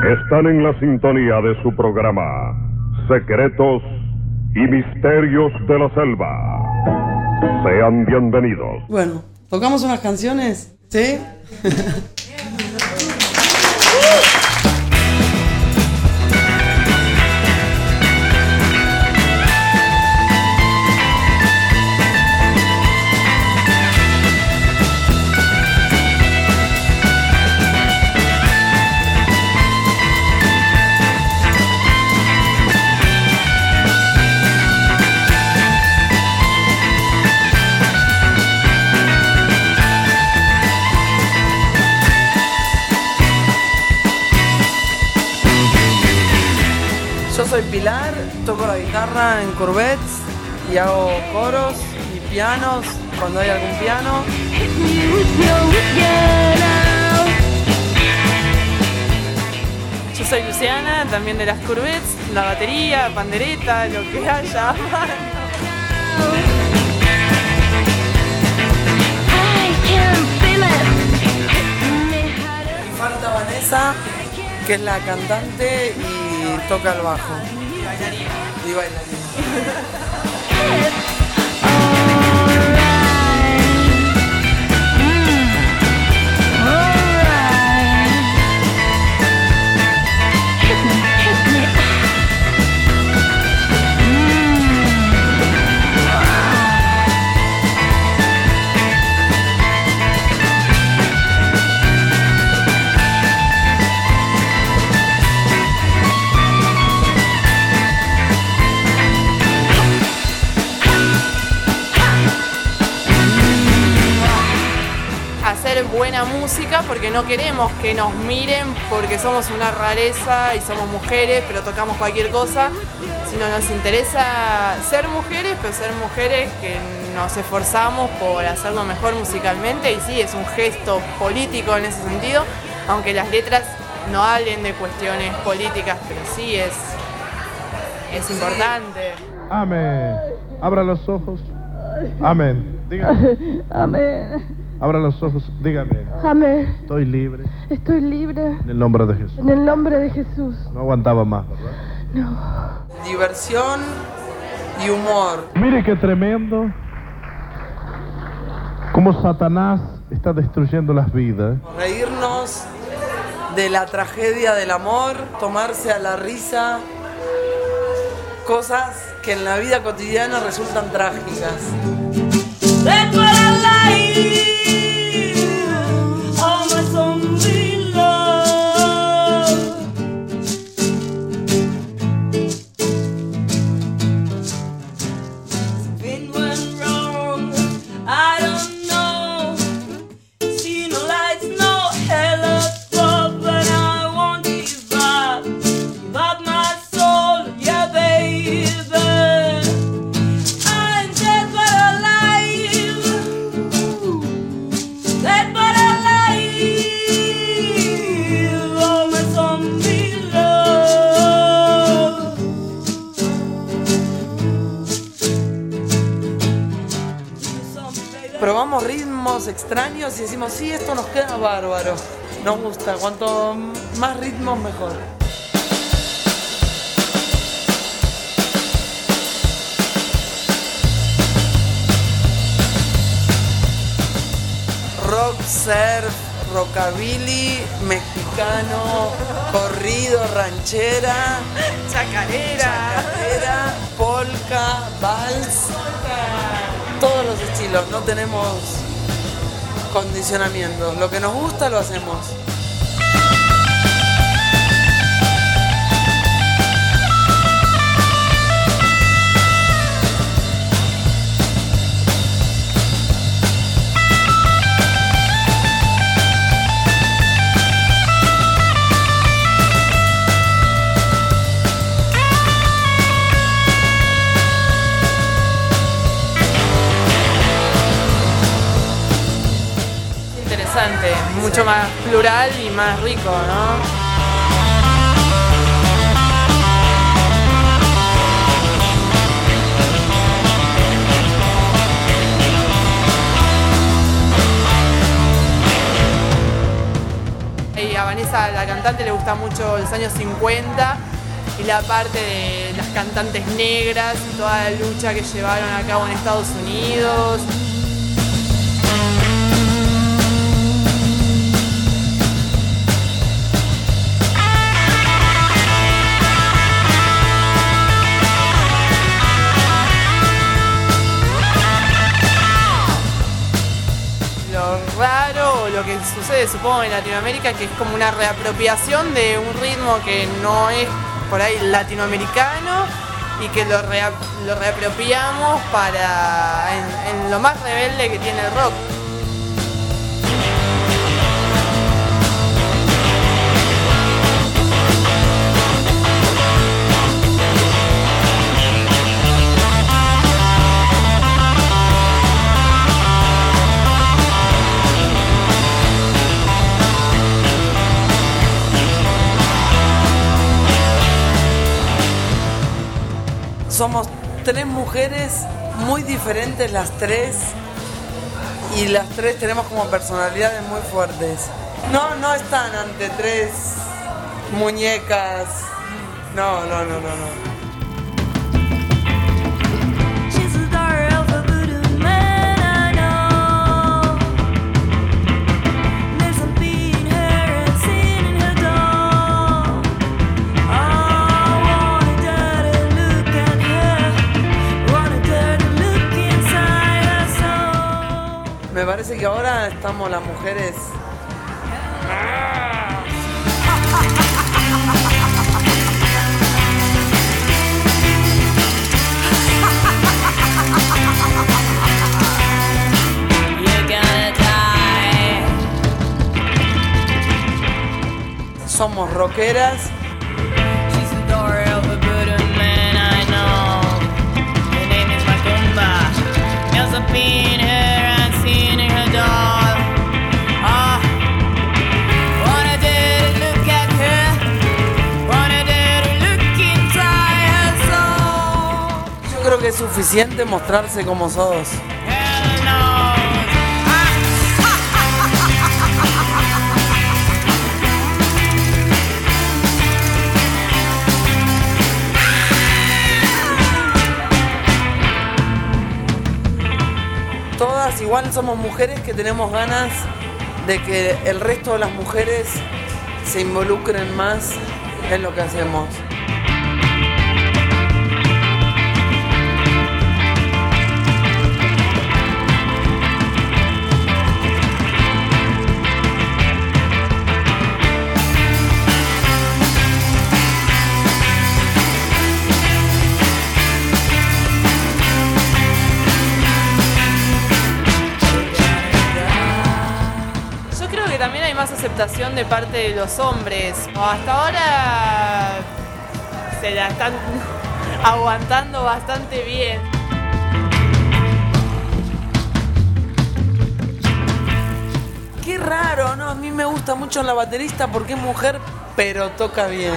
Están en la sintonía de su programa Secretos y Misterios de la Selva. Sean bienvenidos. Bueno, ¿tocamos unas canciones? ¿Sí? Yo soy Pilar, toco la guitarra en Corvettes y hago coros y pianos cuando hay algún piano. Yo soy Luciana, también de las Corvettes, la batería, pandereta, lo que haya a mano. Y falta Vanessa, que es la cantante y toca el bajo. Y bailarina. Hacer buena música porque no queremos que nos miren porque somos una rareza y somos mujeres, pero tocamos cualquier cosa, sino nos interesa ser mujeres, pero ser mujeres que nos esforzamos por hacerlo mejor musicalmente, y sí, es un gesto político en ese sentido, aunque las letras no hablen de cuestiones políticas, pero sí es importante. Amén. Abra los ojos. Amén. Dígame. Amén. Abra los ojos. Dígame. Amén. Estoy libre. Estoy libre. En el nombre de Jesús. En el nombre de Jesús. No aguantaba más, ¿verdad? No. Diversión y humor. Mire qué tremendo. Cómo Satanás está destruyendo las vidas. Reírnos de la tragedia del amor, tomarse a la risa cosas que en la vida cotidiana resultan trágicas. Probamos ritmos extraños y decimos, sí, esto nos queda bárbaro. Nos gusta, cuanto más ritmos mejor. Rock, surf, rockabilly, mexicano, corrido, ranchera, chacarera, polka, vals. Todos los estilos, no tenemos condicionamiento. Lo que nos gusta lo hacemos. Mucho más plural y más rico, ¿no? Y a Vanessa después a la cantante le gusta mucho los años 50 y la parte de las cantantes negras y toda la lucha que llevaron a cabo en Estados Unidos. Raro, lo que sucede supongo en Latinoamérica, que es como una reapropiación de un ritmo que no es por ahí latinoamericano y que lo reapropiamos en lo más rebelde que tiene el rock. Somos tres mujeres muy diferentes las tres y las tres tenemos como personalidades muy fuertes. No están ante tres muñecas. No. Me parece que ahora estamos las mujeres. Somos rockeras. Yo creo que es suficiente mostrarse como sos. Todas igual somos mujeres que tenemos ganas de que el resto de las mujeres se involucren más en lo que hacemos. También hay más aceptación de parte de los hombres. Hasta ahora se la están aguantando bastante bien. Qué raro, ¿no? A mí me gusta mucho la baterista porque es mujer, pero toca bien.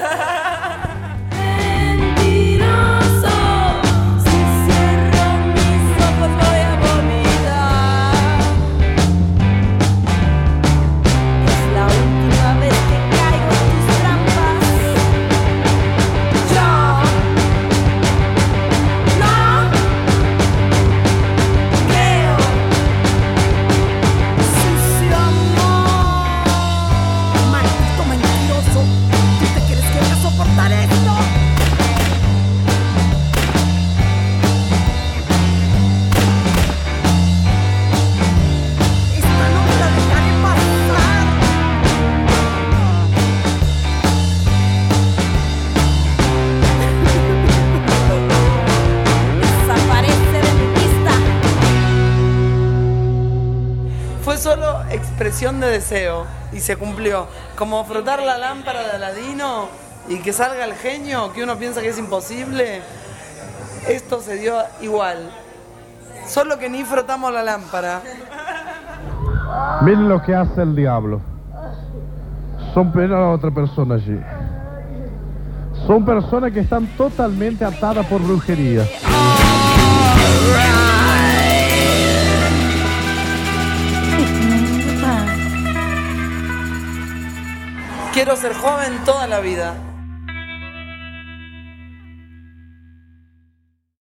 Fue solo expresión de deseo y se cumplió. Como frotar la lámpara de Aladino y que salga el genio, que uno piensa que es imposible. Esto se dio igual. Solo que ni frotamos la lámpara. Miren lo que hace el diablo. Son pena a otra persona allí. Son personas que están totalmente atadas por brujería. Quiero ser joven toda la vida.